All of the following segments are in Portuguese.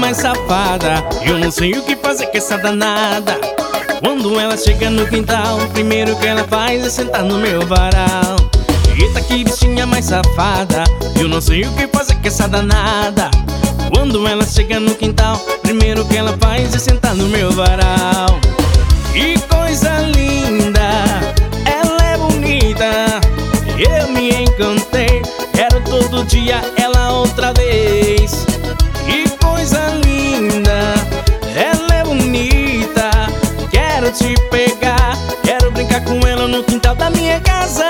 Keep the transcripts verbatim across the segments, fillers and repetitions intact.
mais safada, eu não sei o que fazer com essa danada. Quando ela chega no quintal, o primeiro que ela faz é sentar no meu varal. Eita, que bichinha mais safada, eu não sei o que fazer com essa danada. Quando ela chega no quintal, o primeiro que ela faz é sentar no meu varal. Que coisa linda, ela é bonita, eu me encantei, quero todo dia ela outra vez. Que coisa linda, ela é bonita, quero te pegar, quero brincar com ela no quintal da minha casa.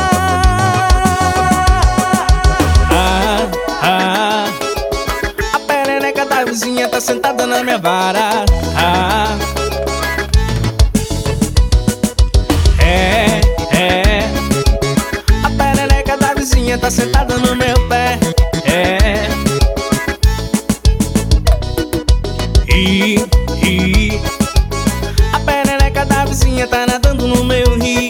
Ah, ah, a perereca da vizinha tá sentada na minha vara. Ah, é, é, a perereca da vizinha tá sentada no meu pé. É, e, e a perereca da vizinha tá nadando no meu rio.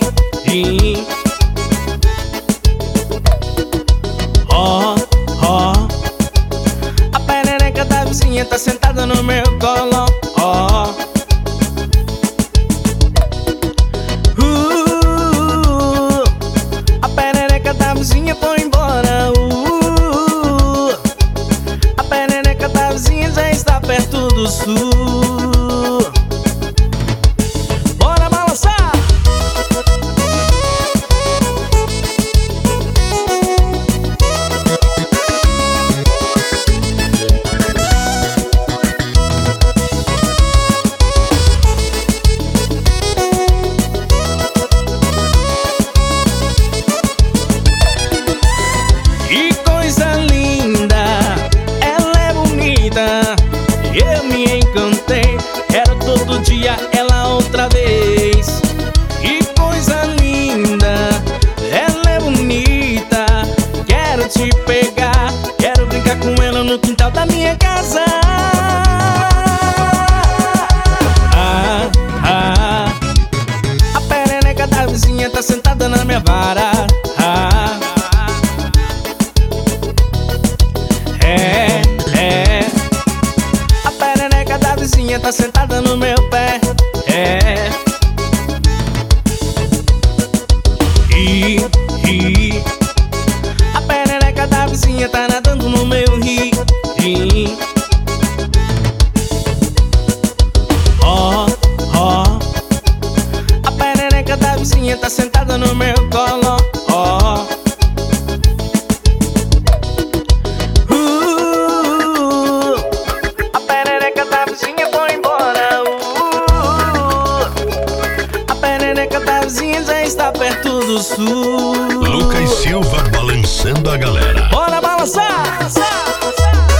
Ó, ó, a perereca da vizinha tá sentada no meu colo. Ó, uh, a perereca da vizinha foi embora. Uh, a perereca da vizinha já está perto do sul. Bora balançar! Que coisa linda, ela é bonita, eu me encantei, quero todo dia ela outra vez. Que coisa linda, ela é bonita, quero te pegar, quero brincar com ela no quintal da minha casa. Ah, ah, a perereca da vizinha tá sentada na minha vara. Ah, é, é, a perereca da vizinha tá sentada no meu pé. É, e, e a perereca da vizinha tá nadando no meu rio. Ó, ó, a perereca da vizinha tá sentada no meu colo. Ó, uh, a perereca da vizinha foi embora. Uh, a perereca da vizinha já está perto do sul. Lucas Silva balançando a galera. Bora balançar!